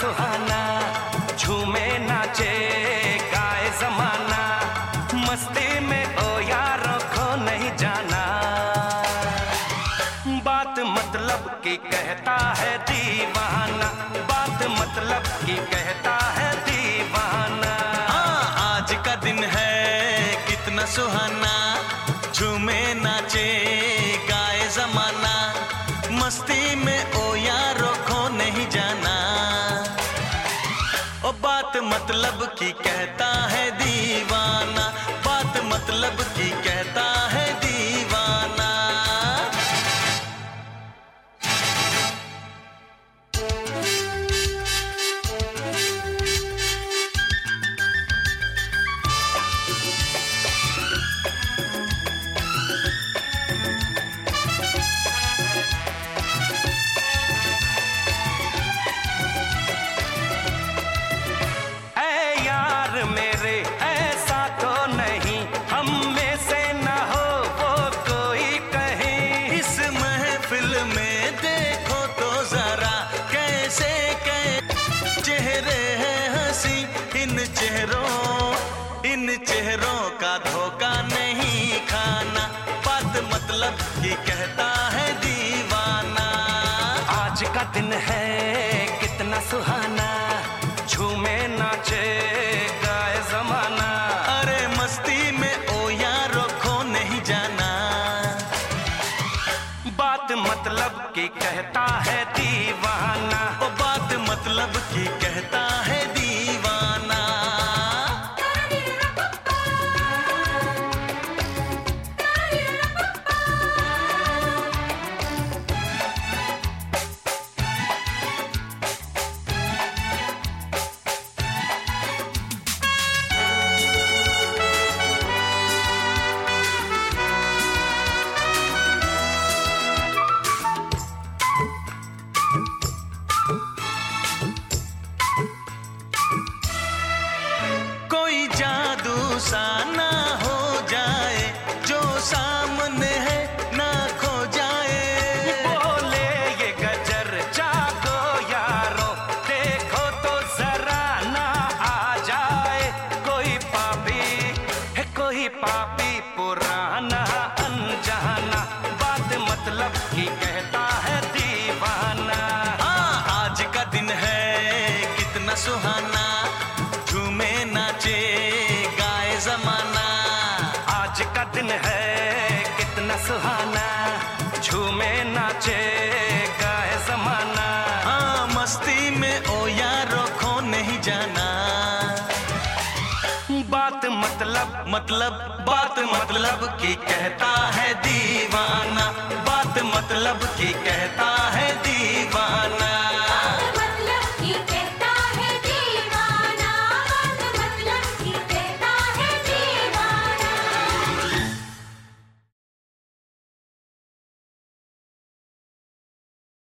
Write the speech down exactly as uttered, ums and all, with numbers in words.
सुहाना, झूमे नाचे गाए जमाना, मस्ती में ओ यारों खो नहीं जाना। बात मतलब की कहता है दीवाना, बात मतलब की कहता है दीवाना। हाँ, आज का दिन है कितना सुहाना, झूमे नाचे गाए जमाना, मस्ती में ओ यारों खो नहीं जाना। ओ बात मतलब की कहता है दीवाना, बात मतलब की कहता है दीवाना। इन चेहरों का धोखा नहीं खाना, बात मतलब की कहता है दीवाना। आज का दिन है कितना सुहाना, झूमे नाचे गाए जमाना, अरे मस्ती में ओ यारों खो नहीं जाना। बात मतलब की कहता है दीवाना, ओ बात मतलब की कहता है दीवाना। सा ना हो जाए जो सामने है ना खो जाए। बोले ये गजर जागो यारो, देखो तो जरा ना आ जाए। कोई पापी है कोई पापी पुराना अनजाना, बात मतलब की कहता है दीवाना। हाँ, आज का दिन है कितना सुहाना, झूमे नाचे जमाना। आज का दिन है कितना सुहाना, झूमे नाचे गाए जमाना, हाँ मस्ती में ओ यारों खो नहीं जाना। बात मतलब मतलब बात मतलब की कहता है दीवाना, बात मतलब की कहता है